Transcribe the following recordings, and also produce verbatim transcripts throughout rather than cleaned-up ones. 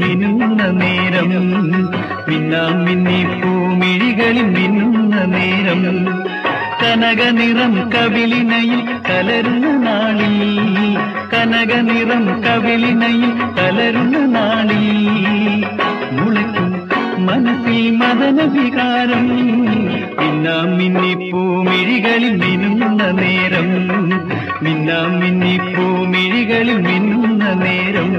മിന്നുന്ന നേരം, മിന്നാം മിന്നി പൂമിഴികളിൽ മിന്നുന്ന നേരം, കനകനിറം കവിളിനയിൽ കലരുന്ന നാളിൽ, കനകനിറം കവിളിനയിൽ കലരുന്ന നാളിൽ, മുളയ്ക്കും മനസ്സിൽ മദന വികാരം, മിന്നാം മിന്നി പൂമിഴികളിൽ മിന്നുന്ന നേരം, മിന്നാം മിന്നി പൂമിഴികളിൽ മിന്നുന്ന നേരം.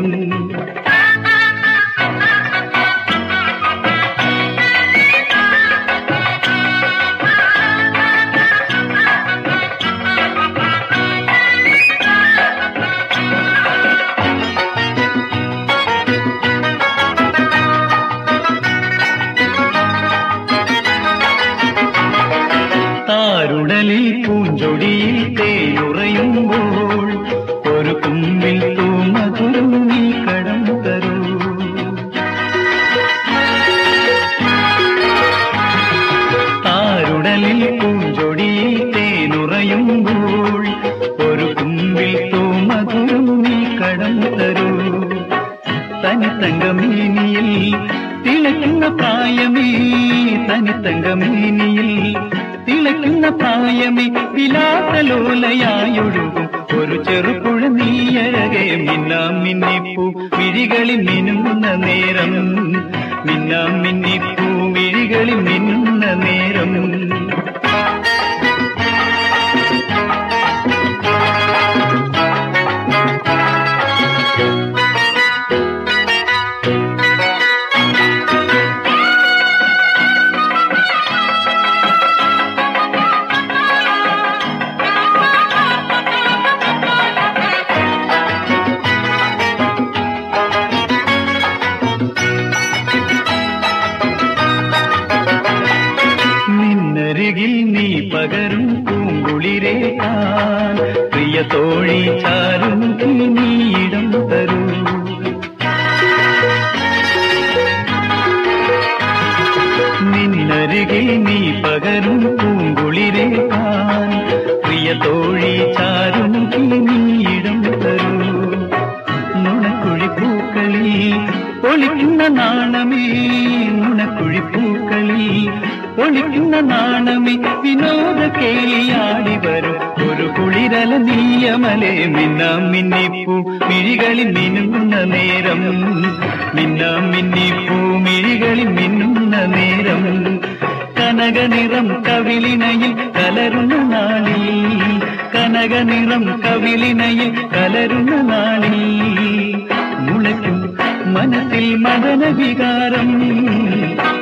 താരുടലിൽ പൂഞ്ചൊടിയിൽ തേനുറയുമ്പോൾ ഒരു കുമ്പിൽ തൂമധുരം നീ കടം തരൂ. താരുടലിൽ പൂഞ്ചൊടിയിൽ തേനുറയുമ്പോൾ ഒരു കുമ്പിൽ തൂമധുരം നീ കടം തരൂ. തനിത്തങ്കമേനിയിൽ തിളയ്ക്കുന്ന പ്രായമേ, തനിത്തങ്കമേനിയിൽ തിളയ്ക്കുന്ന പ്രായമേ, വിലാസലോലയായൊഴുകും ഒരു ചെറുപുഴ നീയഴകെ, മിന്നാം മിന്നിപ്പൂ മിഴികളിൽ മിന്നുന്ന നേരം, മിന്നാം മിന്നിപ്പൂ മിഴികളിൽ മിന്നുന്ന നേരം. നിന്നരികിൽ നീ പകരും പൂങ്കുളിരേക്കാൻ, പ്രിയ തോഴി ചാരും നീയിടം തരൂ. നിന്നരികിൽ നീ പകരും പൂങ്കുളിരേക്കാൻ, പ്രിയ തോഴി ചാരും നീയിടം തരൂ. നുണക്കുഴിപ്പൂക്കളിൽ ഒളിക്കുന്ന നാണമേ, നുണക്കുഴിപ്പൂക്കളിൽ ഒളിക്കുന്ന നാണമേ, വിനോദ കേളിയാടി വരും ഒരു കുളിരല നീയമലേ, മിന്നാം മിന്നിപ്പൂ മിഴികളിൽ മിന്നുന്ന നേരം, മിന്നാം മിന്നിപ്പൂ മിഴികളിൽ മിന്നുന്ന നേരം, കനകനിറം കവിളിനയിൽ കലരുന്ന നാളിൽ, കനകനിറം കവിളിനയിൽ കലരുന്ന നാളിൽ, മുളയ്ക്കും മനസ്സിൽ മദന വികാരം.